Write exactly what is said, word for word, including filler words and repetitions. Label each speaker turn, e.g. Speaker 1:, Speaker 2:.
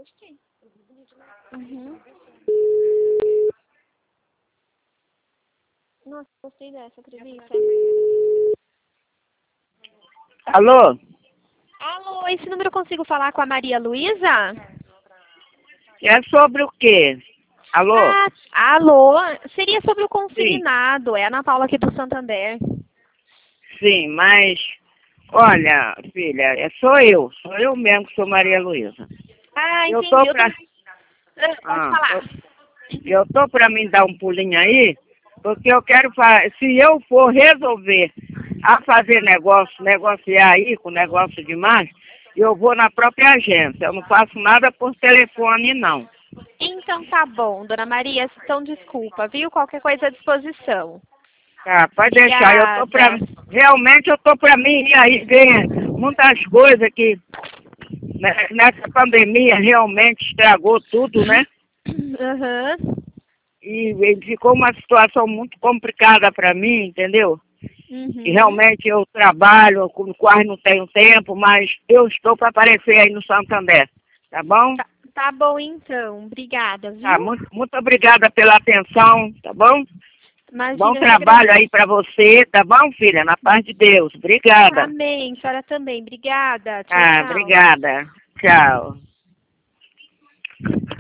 Speaker 1: Uhum. Nossa, gostei dessa, acredita?
Speaker 2: Alô?
Speaker 1: Alô, esse número eu consigo falar com a Maria Luísa?
Speaker 2: É sobre o quê? Alô?
Speaker 1: Ah, alô, seria sobre o
Speaker 2: Sim,
Speaker 1: consignado, é a Ana Paula aqui do Santander.
Speaker 2: sim, mas... Olha, filha, é, sou eu. Sou eu mesmo que sou Maria Luísa.
Speaker 1: Ah,
Speaker 2: Eu
Speaker 1: entendi,
Speaker 2: tô
Speaker 1: eu tô...
Speaker 2: pra...
Speaker 1: Ah, pode
Speaker 2: Ah,
Speaker 1: falar.
Speaker 2: eu, eu tô pra mim dar um pulinho aí, porque eu quero... Fa... Se eu for resolver a fazer negócio, negociar aí com negócio demais, eu vou na própria agência. Eu não faço nada por telefone, não.
Speaker 1: Então tá bom, dona Maria, então desculpa, viu? Qualquer coisa à disposição.
Speaker 2: Tá, pode deixar. Eu tô pra...
Speaker 1: Obrigada.
Speaker 2: Realmente eu tô pra mim ir aí ver muitas coisas que né, nessa pandemia realmente estragou tudo, né?
Speaker 1: Aham.
Speaker 2: E, e ficou uma situação muito complicada para mim, entendeu? E
Speaker 1: Uhum.
Speaker 2: realmente eu trabalho, como quase não tenho tempo, mas eu estou para aparecer aí no Santander, tá bom?
Speaker 1: Tá, tá bom então, obrigada,
Speaker 2: Tá,
Speaker 1: viu?
Speaker 2: muito, muito obrigada pela atenção, tá bom? Bom
Speaker 1: Imagina, eu que
Speaker 2: trabalho
Speaker 1: agradeço.
Speaker 2: aí para você, tá bom, filha? Na paz de Deus. Obrigada.
Speaker 1: Amém, senhora também. Obrigada. Tchau,
Speaker 2: Ah,
Speaker 1: tchau.
Speaker 2: obrigada. Tchau.